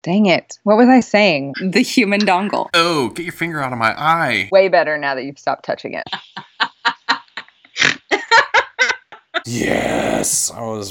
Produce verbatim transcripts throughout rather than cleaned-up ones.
Dang it. What was I saying? The human dongle. Oh, get your finger out of my eye. Way better now that you've stopped touching it. Yes, I was...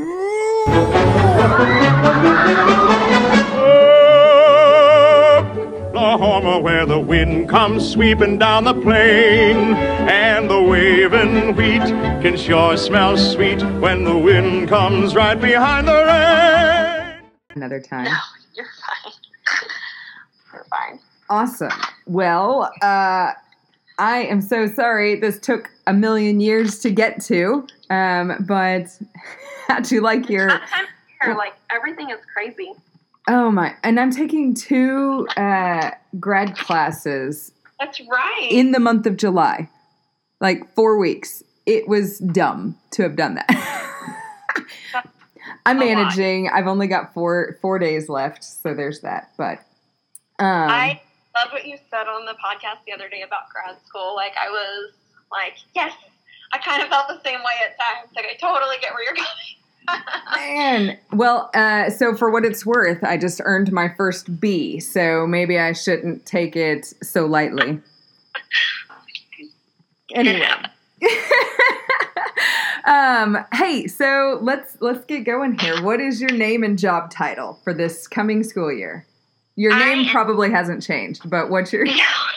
Oklahoma, where the wind comes sweeping down the plain, and the waving wheat can sure smell sweet when the wind comes right behind the rain. Another time. No, you're fine. You're fine. Awesome. Well, uh, I am so sorry this took a million years to get to, um, but how'd you like your... That time of year, like, everything is crazy. Oh my, and I'm taking two uh, grad classes. That's right. In the month of July. Like four weeks. It was dumb to have done that. I'm managing. I've only got four four days left, so there's that. But um, I love what you said on the podcast the other day about grad school. Like, I was like, yes, I kind of felt the same way at times. Like, I totally get where you're going. Man, well, uh, so for what it's worth, I just earned my first B, so maybe I shouldn't take it so lightly. Anyway, um, hey, so let's let's get going here. What is your name and job title for this coming school year? Your name I, probably hasn't changed, but what's your? No,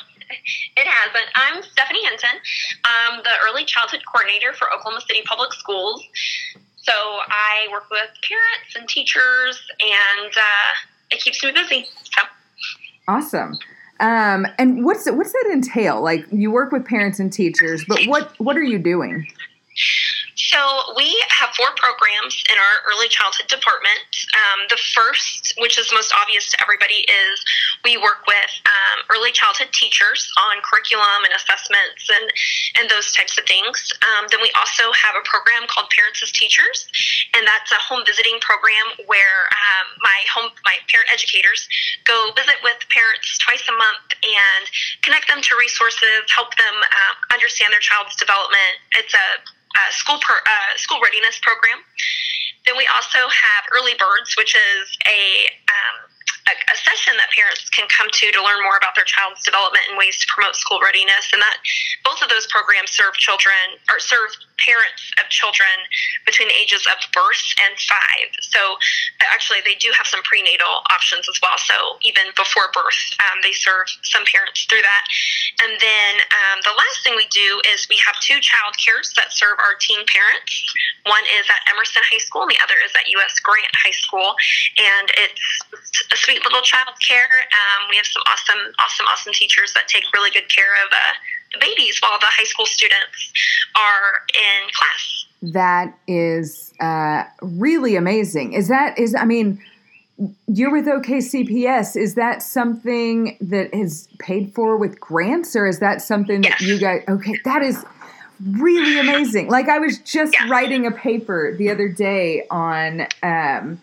it hasn't. I'm Stephanie Hinton. I'm the early childhood coordinator for Oklahoma City Public Schools. So I work with parents and teachers, and uh, it keeps me busy. So. Awesome. Um, and what's what's that entail? Like, you work with parents and teachers, but what, what are you doing? So we have four programs in our early childhood department. Um, the first, which is most obvious to everybody, is we work with um, early childhood teachers on curriculum and assessments and, and those types of things. Um, then we also have a program called Parents as Teachers, and that's a home visiting program where um, my home my parent educators go visit with parents twice a month and connect them to resources, help them uh, understand their child's development. It's a Uh, school per, uh, school readiness program. Then we also have Early Birds, which is a, um, a a session that parents can come to to learn more about their child's development and ways to promote school readiness. And that both of those programs serve children or serve parents of children between the ages of birth and five. So actually, they do have some prenatal options as well. So even before birth, um, they serve some parents through that. And then um, the last thing we do is we have two child cares that serve our teen parents. One is at Emerson High School, and the other is at U S Grant High School. And it's a sweet little child care. Um, we have some awesome, awesome, awesome teachers that take really good care of uh, the babies while the high school students are in class. That is uh, really amazing. Is that, is, I mean, you're with O K C P S. Is that something that is paid for with grants, or is that something yes. that you guys, okay, that is really amazing. Like, I was just yes. writing a paper the other day on, um,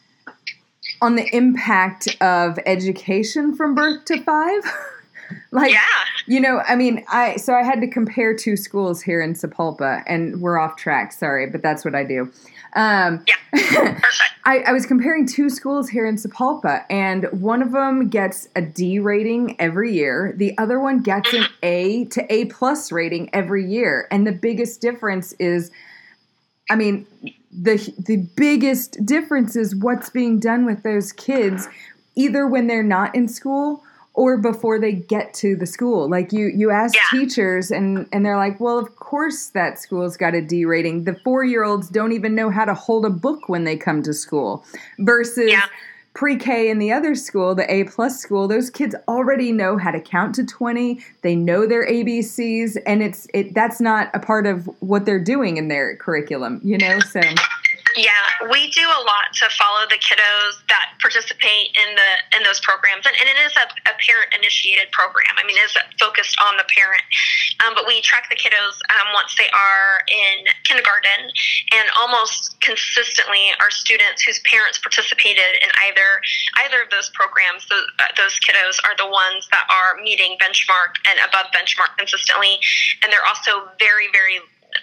on the impact of education from birth to five. Like, yeah. you know, I mean, I, so I had to compare two schools here in Sapulpa, and we're off track. Sorry, but that's what I do. Um, yeah. Perfect. I, I was comparing two schools here in Sapulpa, and one of them gets a D rating every year. The other one gets an A to A plus rating every year. And the biggest difference is, I mean, the the biggest difference is what's being done with those kids, either when they're not in school or before they get to the school. Like, you, you ask yeah. teachers, and, and they're like, well, of course that school's got a D rating. The four-year-olds don't even know how to hold a book when they come to school. Versus yeah. pre-K in the other school, the A-plus school, those kids already know how to count to twenty. They know their A B Cs, and it's it that's not a part of what they're doing in their curriculum, you know? So... Yeah, we do a lot to follow the kiddos that participate in the in those programs, and, and it is a, a parent-initiated program. I mean, it is focused on the parent, um, but we track the kiddos um, once they are in kindergarten, and almost consistently, our students whose parents participated in either either of those programs, those, uh, those kiddos are the ones that are meeting benchmark and above benchmark consistently, and they're also very, very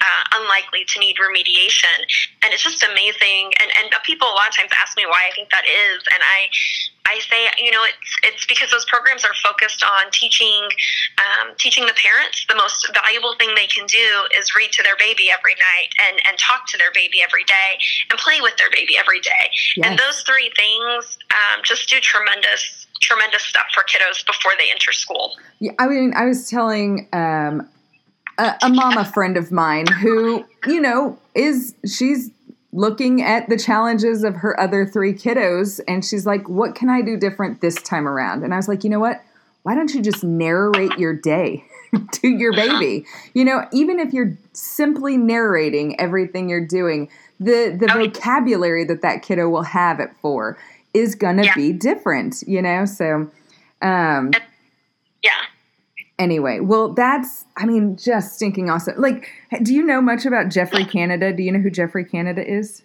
uh, unlikely to need remediation. And it's just amazing. And, and people a lot of times ask me why I think that is. And I, I say, you know, it's it's because those programs are focused on teaching um, teaching the parents the most valuable thing they can do is read to their baby every night and, and talk to their baby every day and play with their baby every day. Yes. And those three things um, just do tremendous, tremendous stuff for kiddos before they enter school. Yeah, I mean, I was telling um, a, a mama friend of mine who, you know, is, she's looking at the challenges of her other three kiddos, and she's like, what can I do different this time around? And I was like, you know what? Why don't you just narrate your day to your baby? You know, even if you're simply narrating everything you're doing, the, the vocabulary that that kiddo will have at four is going to yeah. be different, you know? So, um, yeah. Anyway, well, that's, I mean, just stinking awesome. Like, do you know much about Geoffrey Canada? Do you know who Geoffrey Canada is?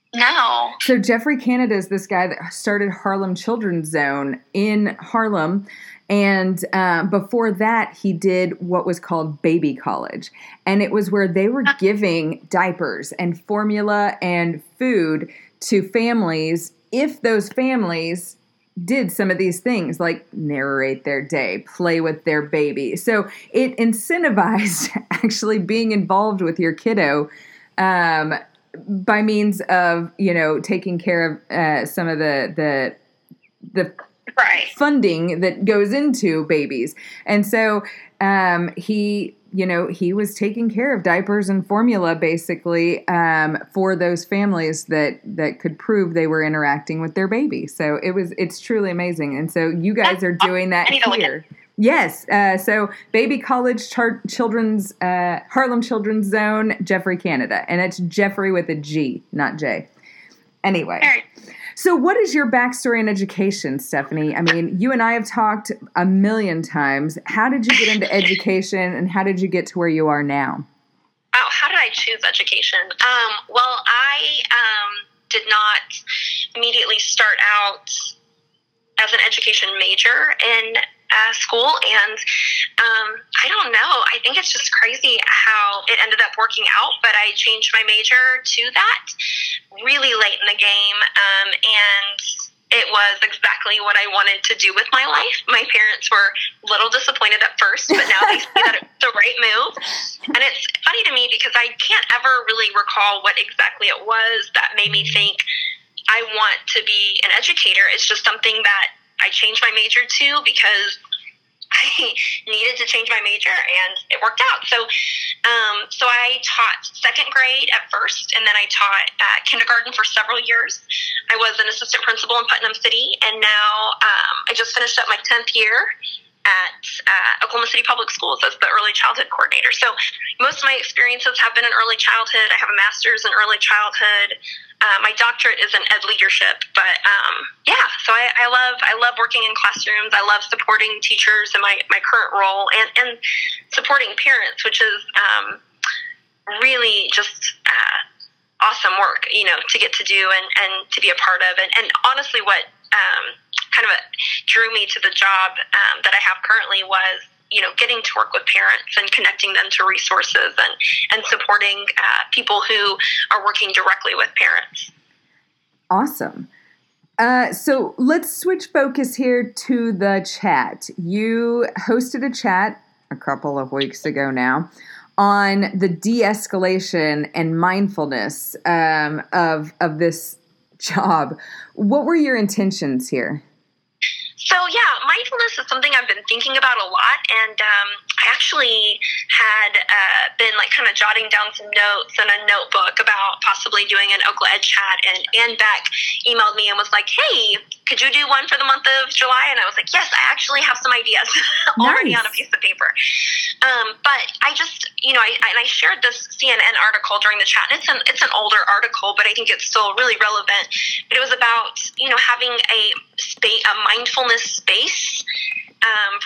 No. So Geoffrey Canada is this guy that started Harlem Children's Zone in Harlem. And uh, before that, he did what was called Baby College. And it was where they were giving diapers and formula and food to families if those families did some of these things like narrate their day, play with their baby. So it incentivized actually being involved with your kiddo um, by means of, you know, taking care of uh, some of the, the, the right. funding that goes into babies. And so um, he, you know, he was taking care of diapers and formula basically um, for those families that, that could prove they were interacting with their baby. So it was, it's truly amazing. And so you guys are doing that here. Yes. Uh, so Baby College Char- Children's, uh, Harlem Children's Zone, Geoffrey Canada. And it's Geoffrey with a G, not J. Anyway. All right. So what is your backstory in education, Stephanie? I mean, you and I have talked a million times. How did you get into education, and how did you get to where you are now? Oh, how did I choose education? Um, well, I um, did not immediately start out as an education major in uh, school, and um, I don't know. I think it's just crazy how it ended up working out, but I changed my major to that really late in the game, um, and it was exactly what I wanted to do with my life. My parents were a little disappointed at first, but now they see that it's the right move. And it's funny to me because I can't ever really recall what exactly it was that made me think I want to be an educator. It's just something that I changed my major to because I needed to change my major, and it worked out. So um, so I taught second grade at first, and then I taught uh, kindergarten for several years. I was an assistant principal in Putnam City, and now um, I just finished up my tenth year at uh, Oklahoma City Public Schools as the early childhood coordinator. So most of my experiences have been in early childhood. I have a master's in early childhood. Uh, my doctorate is in ed leadership, but um, yeah, so I, I love I love working in classrooms. I love supporting teachers in my, my current role, and, and supporting parents, which is um, really just uh, awesome work, you know, to get to do and, and to be a part of. And, and honestly, what um, kind of a, drew me to the job um, that I have currently was, you know, getting to work with parents and connecting them to resources and, and supporting uh, people who are working directly with parents. Awesome. Uh, so let's switch focus here to the chat. You hosted a chat a couple of weeks ago now on the de-escalation and mindfulness um, of of this job. What were your intentions here? So, yeah, mindfulness is something I've been thinking about a lot, and um, I actually had uh, been, like, kind of jotting down some notes in a notebook about possibly doing an Okla Ed chat, and Ann Beck emailed me and was like, hey, could you do one for the month of July? And I was like, yes, I actually have some ideas already Nice. on a piece of paper. Um, but I just, you know, I, and I shared this C N N article during the chat, and it's an, it's an older article, but I think it's still really relevant. But it was about, you know, having a space, a mindfulness space um, for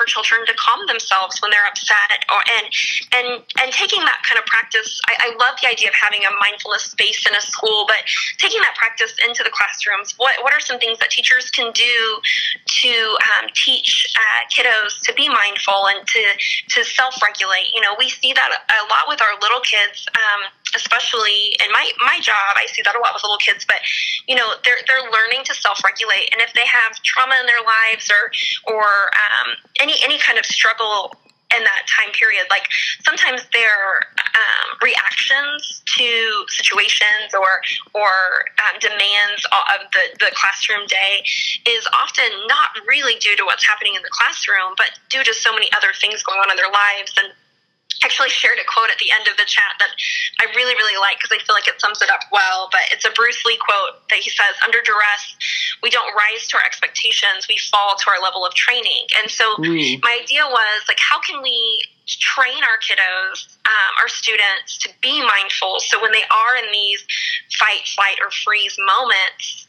for children to calm themselves when they're upset, or and and and taking that kind of practice. I, I love the idea of having a mindfulness space in a school, but taking that practice into the classrooms. What what are some things that teachers can do to um, teach uh, kiddos to be mindful and to to self-regulate? You know, we see that a lot with our little kids, um, especially in my my job. I see that a lot with little kids, but you know, they're they're learning to self-regulate, and if they have trauma in their lives or or um, any any kind of struggle in that time period, like sometimes their um, reactions to situations or or um, demands of the, the classroom day is often not really due to what's happening in the classroom, but due to so many other things going on in their lives. And actually shared a quote at the end of the chat that I really, really like because I feel like it sums it up well. But it's a Bruce Lee quote that he says, "Under duress, we don't rise to our expectations, we fall to our level of training." And so mm. my idea was, like, how can we train our kiddos, um, our students, to be mindful so when they are in these fight, flight, or freeze moments,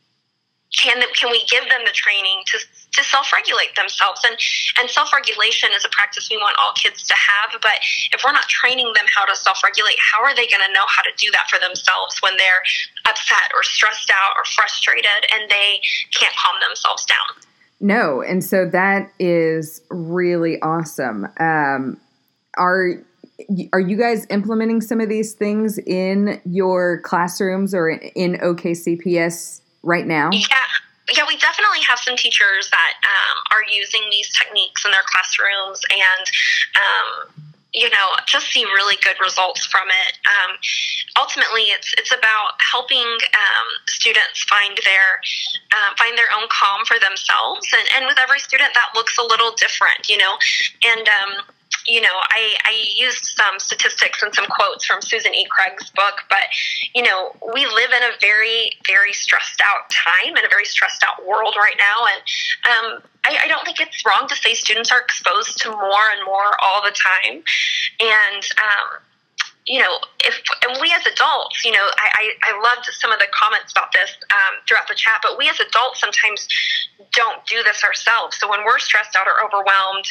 can, can we give them the training to to self-regulate themselves? And, and self-regulation is a practice we want all kids to have, but if we're not training them how to self-regulate, how are they going to know how to do that for themselves when they're upset or stressed out or frustrated and they can't calm themselves down? No, and so that is really awesome. Um, are are you guys implementing some of these things in your classrooms or in O K C P S right now? Yeah. Yeah, we definitely have some teachers that um, are using these techniques in their classrooms and, um, you know, just see really good results from it. Um, ultimately, it's it's about helping um, students find their uh, find their own calm for themselves. And, and with every student, that looks a little different, you know. And um, you know, I, I used some statistics and some quotes from Susan E. Craig's book, but, you know, we live in a very, very stressed out time and a very stressed out world right now. And um, I, I don't think it's wrong to say students are exposed to more and more all the time. And, um, you know, if and we as adults, you know, I, I, I loved some of the comments about this um, throughout the chat, but we as adults sometimes don't do this ourselves. So when we're stressed out or overwhelmed,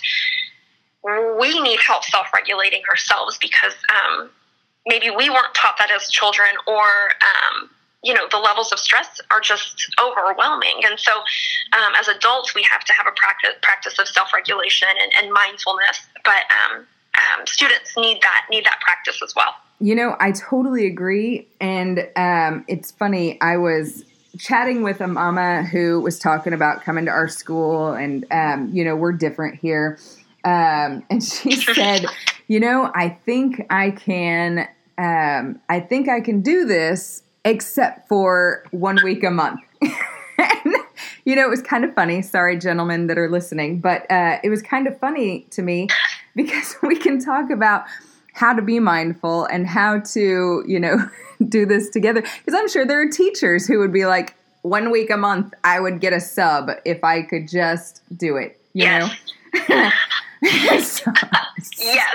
we need help self-regulating ourselves because um, maybe we weren't taught that as children, or, um, you know, the levels of stress are just overwhelming. And so um, as adults, we have to have a practice, practice of self-regulation and, and mindfulness. But um, um, students need that, need that practice as well. You know, I totally agree. And um, it's funny, I was chatting with a mama who was talking about coming to our school, and, um, you know, we're different here. Um, and she said, you know, I think I can, um, I think I can do this except for one week a month. And, you know, it was kind of funny. Sorry, gentlemen that are listening, but, uh, it was kind of funny to me because we can talk about how to be mindful and how to, you know, do this together. Because I'm sure there are teachers who would be like, one week a month, I would get a sub if I could just do it, you yes. know? so, yes.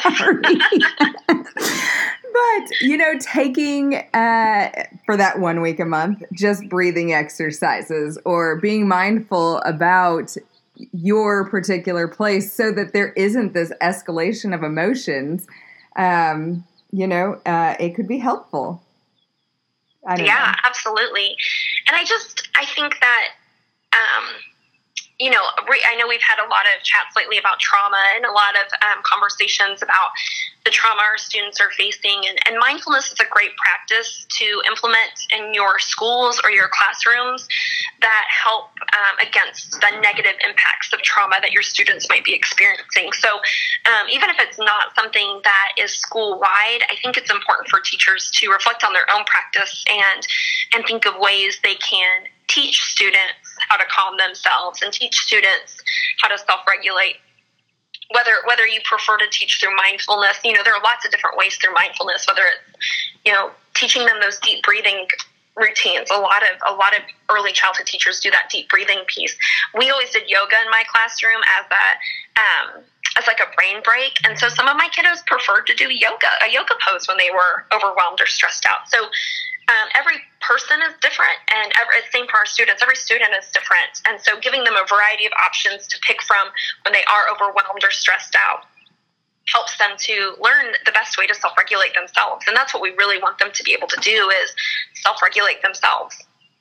But, you know, taking uh, for that one week a month, just breathing exercises or being mindful about your particular place so that there isn't this escalation of emotions, um, you know, uh, it could be helpful. I don't yeah, know. absolutely. And I just, I think that, um, you know, I know we've had a lot of chats lately about trauma and a lot of um, conversations about the trauma our students are facing. And, and mindfulness is a great practice to implement in your schools or your classrooms that help um, against the negative impacts of trauma that your students might be experiencing. So um, even if it's not something that is school-wide, I think it's important for teachers to reflect on their own practice and and think of ways they can teach students how to calm themselves and teach students how to self-regulate. Whether whether you prefer to teach through mindfulness, you know, there are lots of different ways through mindfulness, whether it's, you know, teaching them those deep breathing routines. A lot of a lot of early childhood teachers do that deep breathing piece. We always did yoga in my classroom as a um, as like a brain break. And so some of my kiddos preferred to do yoga, a yoga pose when they were overwhelmed or stressed out. So um, every person is different, and every, same for our students. Every student is different, and so giving them a variety of options to pick from when they are overwhelmed or stressed out helps them to learn the best way to self-regulate themselves. And that's what we really want them to be able to do, is self-regulate themselves.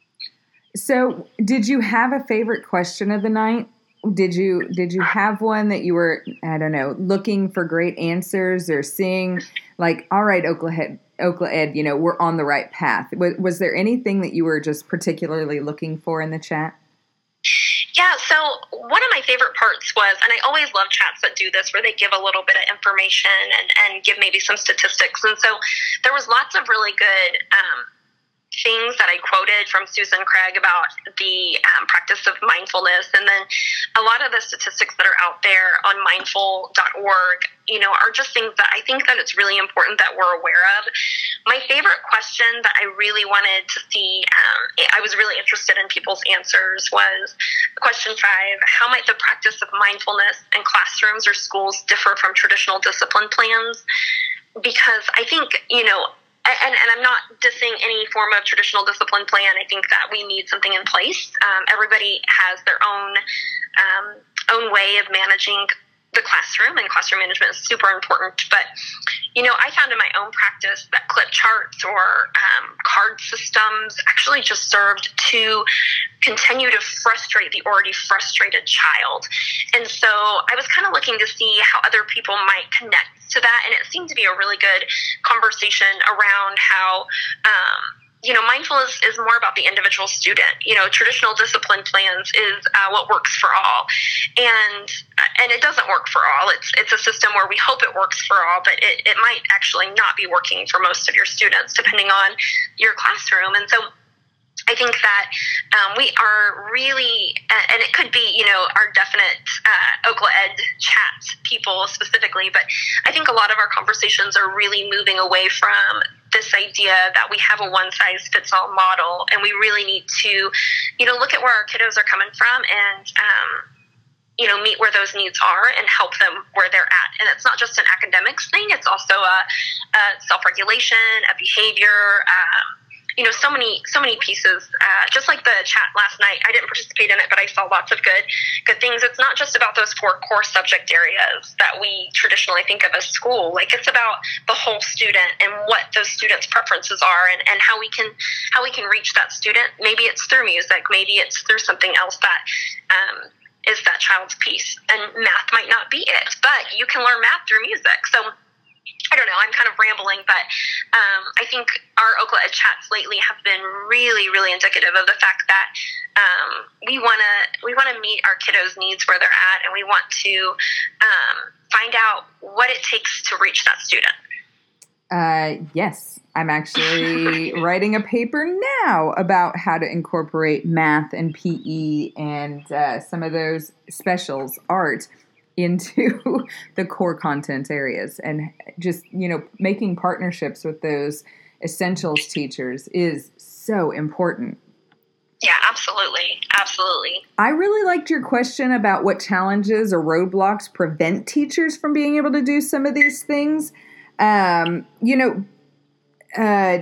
So did you have a favorite question of the night? Did you did you have one that you were, I don't know, looking for great answers, or seeing like, all right, Okla Okla Ed, you know, we're on the right path? Was, was there anything that you were just particularly looking for in the chat? Yeah, so one of my favorite parts was, and I always love chats that do this, where they give a little bit of information and, and give maybe some statistics. And so there was lots of really good um, things that I quoted from Susan Craig about the um, practice of mindfulness. And then a lot of the statistics that are out there on mindful dot org, you know, are just things that I think that it's really important that we're aware of. My favorite question that I really wanted to see, um, I was really interested in people's answers, was question five: how might the practice of mindfulness in classrooms or schools differ from traditional discipline plans? Because I think, you know, And, and I'm not dissing any form of traditional discipline plan. I think that we need something in place. Um, everybody has their own um, own way of managing the classroom, and classroom management is super important. But, you know, I found in my own practice that clip charts or um, card systems actually just served to continue to frustrate the already frustrated child. And so I was kind of looking to see how other people might connect to that, and it seemed to be a really good conversation around how um, you know, mindfulness is more about the individual student. You know, traditional discipline plans is uh, what works for all, and and it doesn't work for all. It's it's a system where we hope it works for all, but it, it might actually not be working for most of your students, depending on your classroom. And so I think that um, we are really, and it could be, you know, our definite uh, Okla Ed chat people specifically, but I think a lot of our conversations are really moving away from this idea that we have a one-size-fits-all model, and we really need to, you know, look at where our kiddos are coming from and, um, you know, meet where those needs are and help them where they're at. And it's not just an academics thing, it's also a, a self-regulation, a behavior, um, you know, so many, so many pieces, uh, just like the chat last night. I didn't participate in it, but I saw lots of good, good things. It's not just about those four core subject areas that we traditionally think of as school. Like, it's about the whole student and what those students' preferences are, and, and how we can, how we can reach that student. Maybe it's through music. Maybe it's through something else that, um, is that child's piece. And math might not be it, but you can learn math through music. So I don't know, I'm kind of rambling, but um, I think our Okla Ed chats lately have been really, really indicative of the fact that um, we want to we want to meet our kiddos' needs where they're at, and we want to um, find out what it takes to reach that student. Uh, yes, I'm actually writing a paper now about how to incorporate math and P E and uh, some of those specials, art, into the core content areas. And just, you know, making partnerships with those essentials teachers is so important. Yeah, absolutely. Absolutely. I really liked your question about what challenges or roadblocks prevent teachers from being able to do some of these things. Um, you know, uh,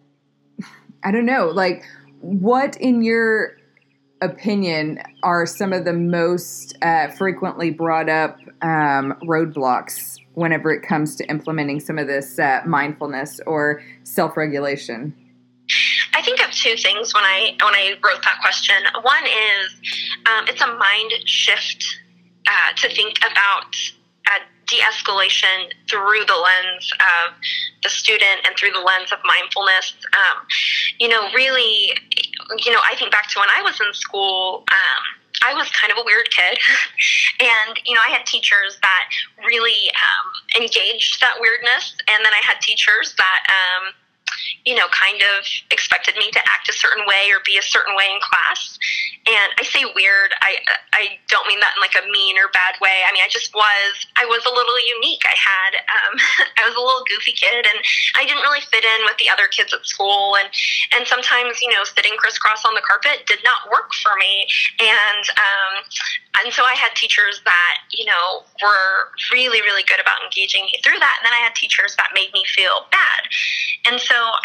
I don't know, like, what in your opinion are some of the most uh, frequently brought up um, roadblocks whenever it comes to implementing some of this uh, mindfulness or self-regulation? I think of two things when I when I wrote that question. One is um, it's a mind shift uh, to think about uh, de-escalation through the lens of the student and through the lens of mindfulness. Um, you know, really, you know, I think back to when I was in school. Um, I was kind of a weird kid, and, you know, I had teachers that really um, engaged that weirdness, and then I had teachers that, um, you know, kind of expected me to act a certain way or be a certain way in class. And I say weird, I I don't mean that in like a mean or bad way. I mean, I just was, I was a little unique. I had, um, I was a little goofy kid, and I didn't really fit in with the other kids at school. And, and sometimes, you know, sitting crisscross on the carpet did not work for me. And, um, and so I had teachers that, you know, were really, really good about engaging me through that. And then I had teachers that made me feel bad. And so I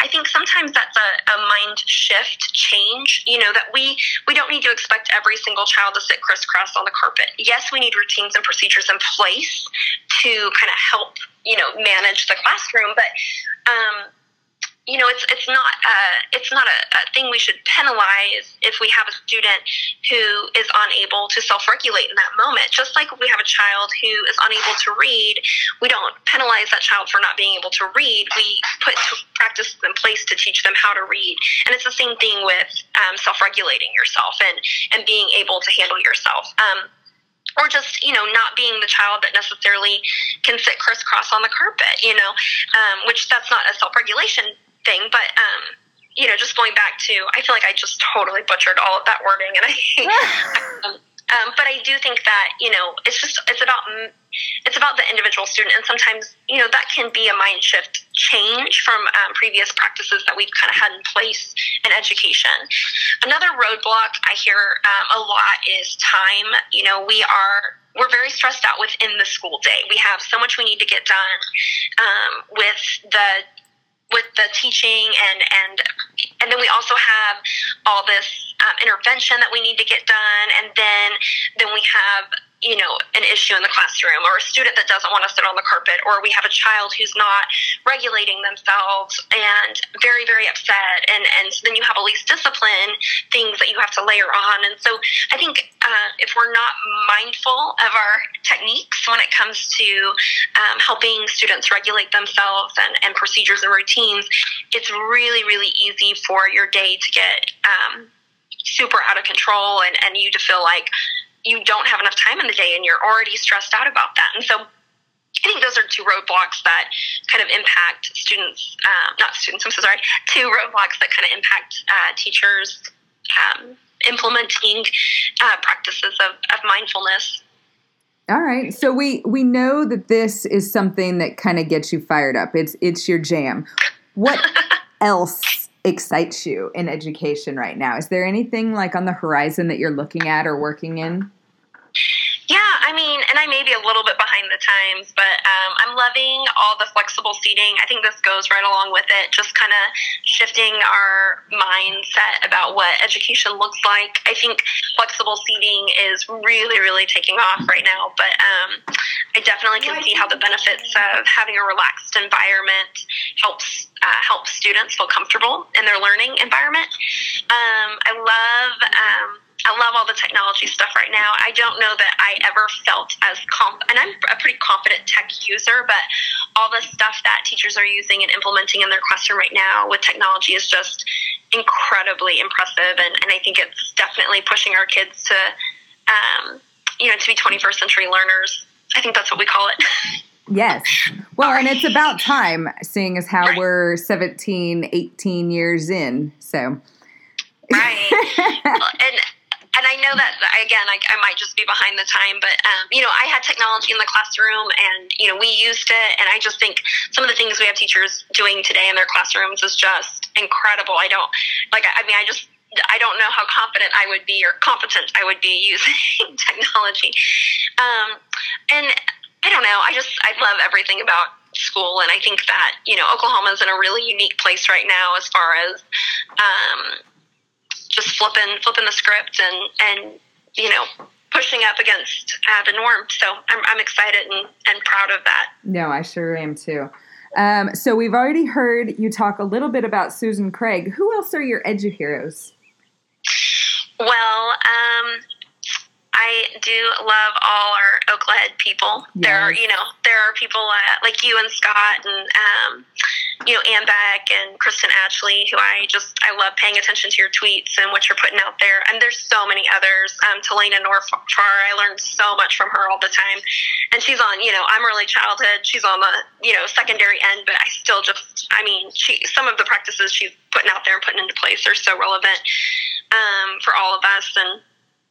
think sometimes that's a, a mind shift change, you know, that we, we don't need to expect every single child to sit crisscross on the carpet. Yes, we need routines and procedures in place to kind of help, you know, manage the classroom, but, um, you know, it's it's not uh, it's not a, a thing we should penalize if we have a student who is unable to self-regulate in that moment. Just like if we have a child who is unable to read, we don't penalize that child for not being able to read. We put practices in place to teach them how to read. And it's the same thing with um, self-regulating yourself and, and being able to handle yourself. Um, or just, you know, not being the child that necessarily can sit crisscross on the carpet, you know, um, which that's not a self-regulation thing, but, um, you know, just going back to, I feel like I just totally butchered all of that wording, and I, um, um, but I do think that, you know, it's just, it's about, it's about the individual student, and sometimes, you know, that can be a mind shift change from um, previous practices that we've kind of had in place in education. Another roadblock I hear um, a lot is time. You know, we are, we're very stressed out within the school day. We have so much we need to get done um, with the with the teaching, and and and then we also have all this um, intervention that we need to get done, and then then we have, you know, an issue in the classroom, or a student that doesn't want to sit on the carpet, or we have a child who's not regulating themselves and very, very upset, and, and then you have all these discipline things that you have to layer on. And so I think uh, if we're not mindful of our techniques when it comes to um, helping students regulate themselves and, and procedures and routines, it's really, really easy for your day to get um, super out of control, and, and you to feel like you don't have enough time in the day and you're already stressed out about that. And so I think those are two roadblocks that kind of impact students, um, not students, I'm so sorry, two roadblocks that kind of impact uh, teachers um, implementing uh, practices of, of mindfulness. All right. So we, we know that this is something that kind of gets you fired up. It's, it's your jam. What else excites you in education right now? Is there anything like on the horizon that you're looking at or working in? Yeah, I mean, and I may be a little bit behind the times, but um, I'm loving all the flexible seating. I think this goes right along with it, just kind of shifting our mindset about what education looks like. I think flexible seating is really, really taking off right now, but um, I definitely can see how the benefits of having a relaxed environment helps uh, help students feel comfortable in their learning environment. Um, I love... Um, I love all the technology stuff right now. I don't know that I ever felt as comp, and I'm a pretty confident tech user, but all the stuff that teachers are using and implementing in their classroom right now with technology is just incredibly impressive, and, and I think it's definitely pushing our kids to, um, you know, to be twenty-first century learners. I think that's what we call it. Yes. Well, and it's about time, seeing as how right. we're seventeen, eighteen years in, so. Right. and And I know that, again, I, I might just be behind the time, but, um, you know, I had technology in the classroom, and, you know, we used it, and I just think some of the things we have teachers doing today in their classrooms is just incredible. I don't, like, I mean, I just, I don't know how confident I would be or competent I would be using technology. Um, and I don't know, I just, I love everything about school, and I think that, you know, Oklahoma is in a really unique place right now as far as, um, just flipping flipping the script and, and you know, pushing up against uh, the norm. So I'm, I'm excited and, and proud of that. No, I sure am too. Um, so we've already heard you talk a little bit about Susan Craig. Who else are your edu heroes? Well, um, I do love all our Oklahead people. Yes. There are, you know, there are people uh, like you and Scott and, um, you know, Ann Beck and Kristen Ashley, who I just, I love paying attention to your tweets and what you're putting out there. And there's so many others. Um, Talena Norfar, I learned so much from her all the time. And she's on, you know, I'm early childhood. She's on the, you know, secondary end, but I still just, I mean, she, some of the practices she's putting out there and putting into place are so relevant um, for all of us. And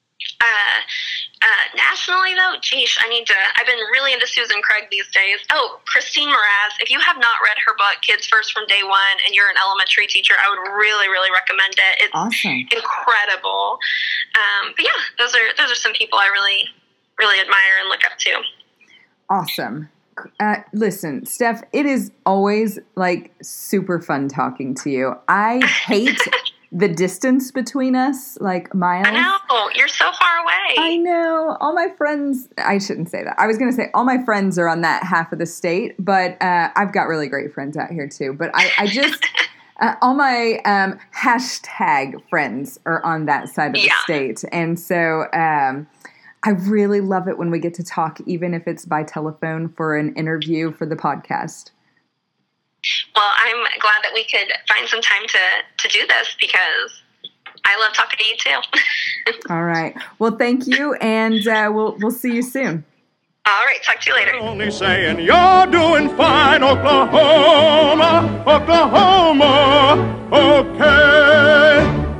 Uh, uh, nationally, though, geesh, I need to, I've been really into Susan Craig these days. Oh, Christine Mraz. If you have not read her book, Kids First from Day One, and you're an elementary teacher, I would really, really recommend it. It's awesome. Incredible. Um, but yeah, those are, those are some people I really, really admire and look up to. Awesome. Uh, listen, Steph, it is always like super fun talking to you. I hate the distance between us, like miles. I know. You're so far away. I know. All my friends, I shouldn't say that. I was going to say all my friends are on that half of the state, but uh, I've got really great friends out here too. But I, I just, uh, all my um, hashtag friends are on that side of yeah. the state. And so um, I really love it when we get to talk, even if it's by telephone for an interview for the podcast. Well, I'm glad that we could find some time to, to do this because I love talking to you too. All right. Well, thank you, and uh, we'll we'll see you soon. All right. Talk to you later. Only saying you're doing fine, Oklahoma, Oklahoma, Oklahoma.